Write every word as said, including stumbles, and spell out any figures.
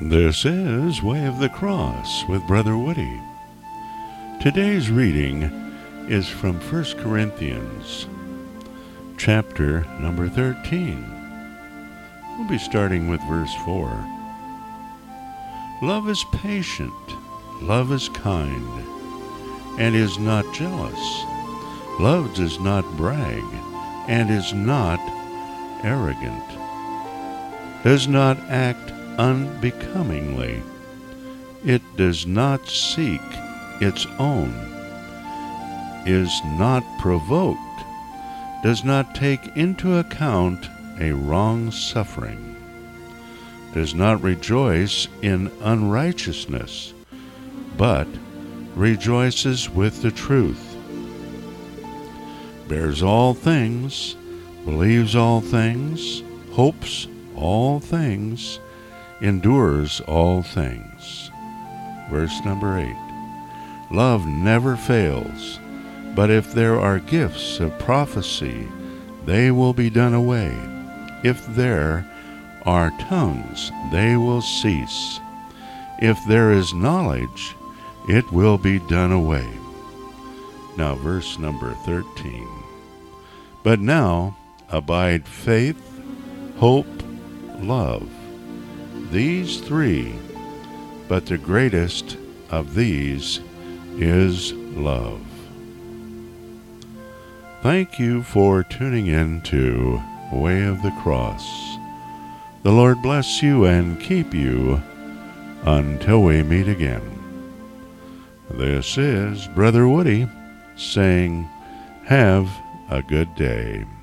This is Way of the Cross with Brother Woody. Today's reading is from First Corinthians, chapter number thirteen. We'll be starting with verse four. Love is patient, love is kind, and is not jealous. Love does not brag, and is not arrogant, does not act unbecomingly. It does not seek its own, is not provoked, does not take into account a wrong suffering, does not rejoice in unrighteousness, but rejoices with the truth, bears all things, believes all things, hopes all things, endures all things. Verse number eight. Love never fails, but if there are gifts of prophecy, they will be done away. If there are tongues, they will cease. If there is knowledge, it will be done away. Now verse number thirteen. But now abide faith, hope, love. These three, but the greatest of these is love. Thank you for tuning in to Way of the Cross. The Lord bless you and keep you until we meet again. This is Brother Woody saying, have a good day.